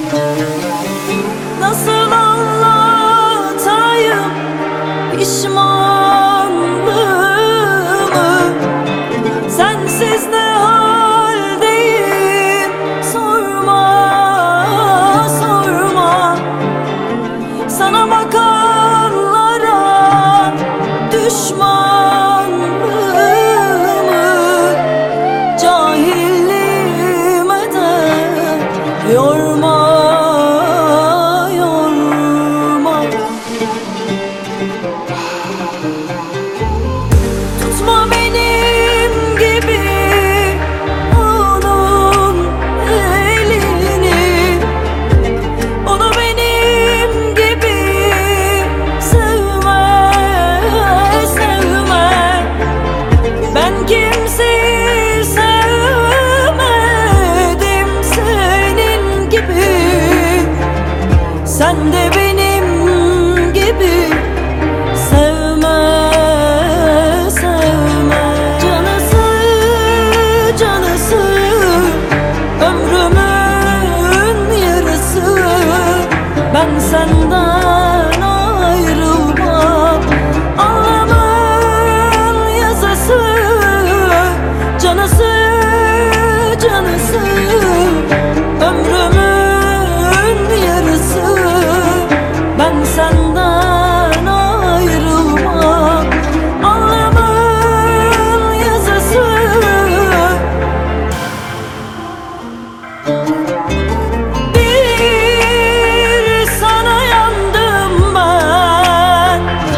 Nasıl anlatayım pişmanlığımı? Sensiz ne haldeyim sorma, sorma. Sana bakanlara düşmanlığımı, cahilliğime de yorma, yorma. Tutma benim gibi onun elini, onu benim gibi sevme, sevme. Ben kimseyi sevmedim senin gibi. Sen de benim gibi sevme, sevme. Canısı, canısı, ömrümün yarısı. Ben senden ayrılmam, anlamın yazısı. Canısı, canısı, ömrümün yarısı. Ben senden ayrılmam, anlamın yazısı. Bir sana yandım ben,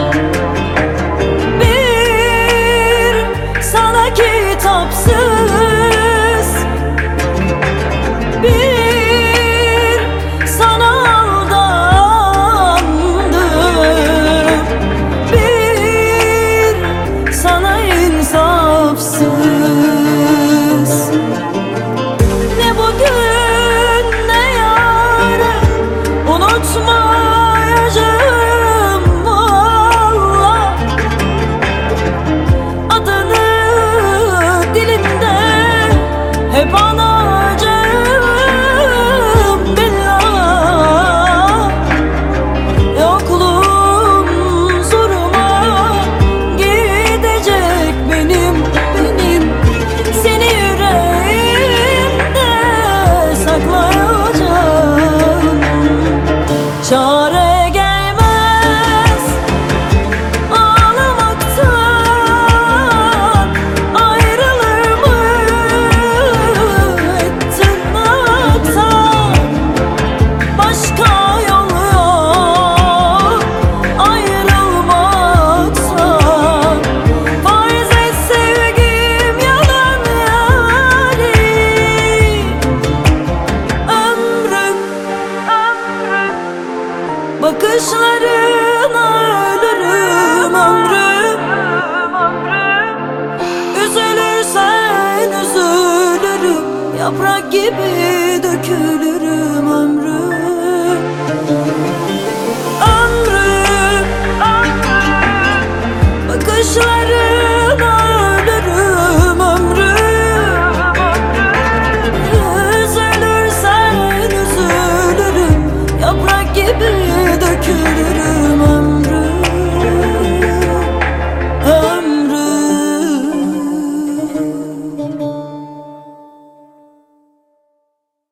bir sana kitapsız, bir sana aldandım, bir sana insafsız. Ne bugün ne yarın unutmayacağım valla. Adını dilimde hep anacağım billah. Yokluğum zoruma gidecek benim. Seni yüreğimde saklayacağım. Çare gelmez ağlamaktan, ayrılır mı tırnaktan? Başka yol yok ayrılmaktan. Farz et sevgim yalan yani. Ömrüm, bakışlarına ölürüm ömrüm. Üzülürsen üzülürüm, yaprak gibi dökülürüm ömrüm. Ömrüm, bakışlarına